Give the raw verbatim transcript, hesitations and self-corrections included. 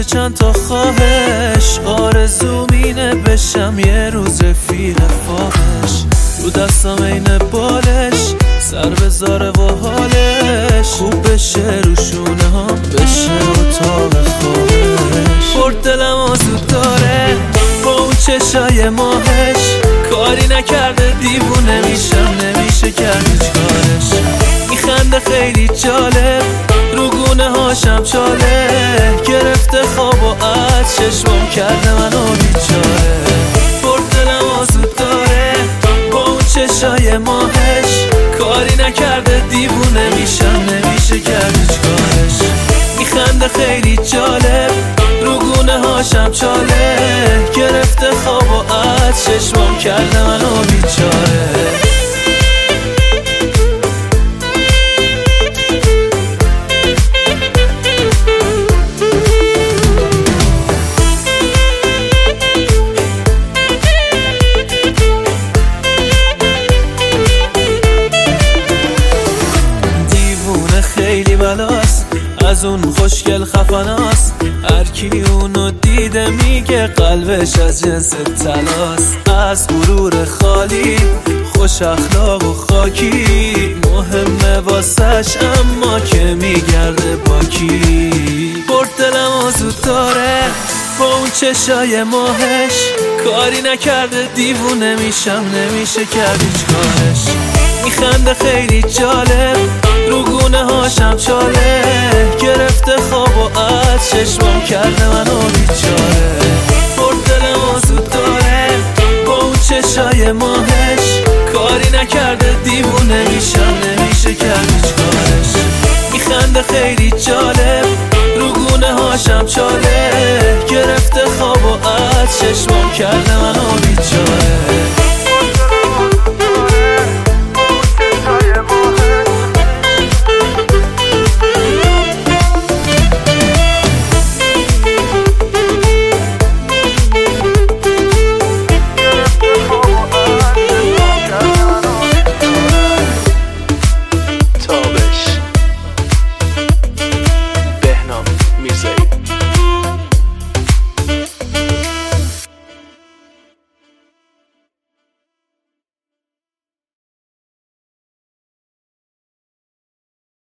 کرده چند تا خواهش، آرزوم اینه بشم یه روز رفیق فاحش. رو دستم این بالش سر بذاره و حالش خوب بشه، رو شونه هم بشه اتاق خواهش. برد دلم آزود داره با اون چشای ماهش، کاری نکرده دیوونه میشم نمیشه کرد هیچ کارش. میخنده خیلی جالب رو گونه هاشم چاله، گرفته خواب و از چشمم کرده منو بیچاره. برد دلم آزود داره با اون چشای ماهش، کاری نکرده دیوونه میشم نمیشه کرد هیچ کارش. میخنده خیلی جالب رو گونه هاشم چاله، گرفته خواب و از چشمم کرده منو بیچاره. خیلی بلاست از اون خوشگل خفناست، هر کی اونو دیده میگه قلبش از جنس طلاست. از غرور خالی خوش اخلاق و خاکی، مهمه واسش اما که میگرده با کی. برد دلم آزود داره با اون چشای ماهش، کاری نکرده دیوونه میشم نمیشه کرد هیچ کارش. میخنده خیلی جالب رو گونه هاشم چاله، گرفته خواب و از چشمم کرده منو بیچاره. برد دلم آزود داره با اون چشای ماهش، کاری نکرده دیوونه میشم نمیشه کرد هیچ کارش. میخنده خیلی جالب رو گونه هاشم چاله، گرفته خواب و از چشمم کرده